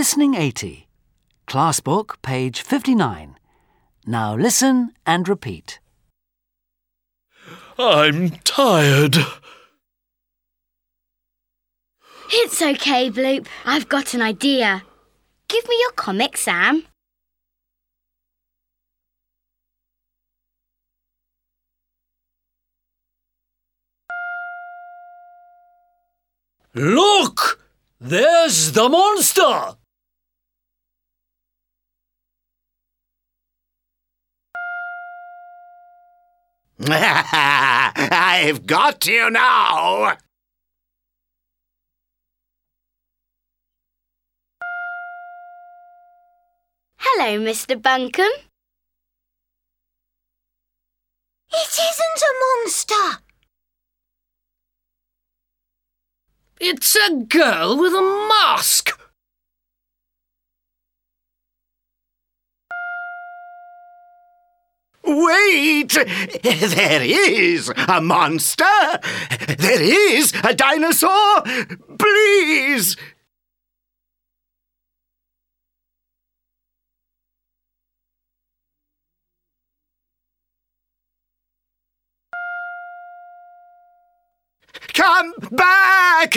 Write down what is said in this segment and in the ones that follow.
Listening 80. Class Book, page 59. Now listen and repeat. I'm tired. It's okay, Bloop. I've got an idea. Give me your comic, Sam. Look! There's the monster! I've got you now! Hello, Mr. Bunkum. It isn't a monster. It's a girl with a mask! Wait! There is a monster! There is a dinosaur! Please! Come back!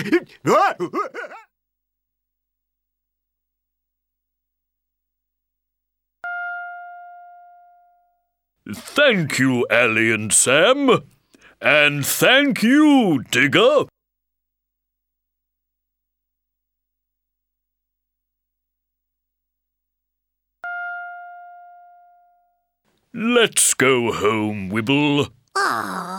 Thank you, Ellie and Sam. And thank you, Digger. Let's go home, Wibble. Aww.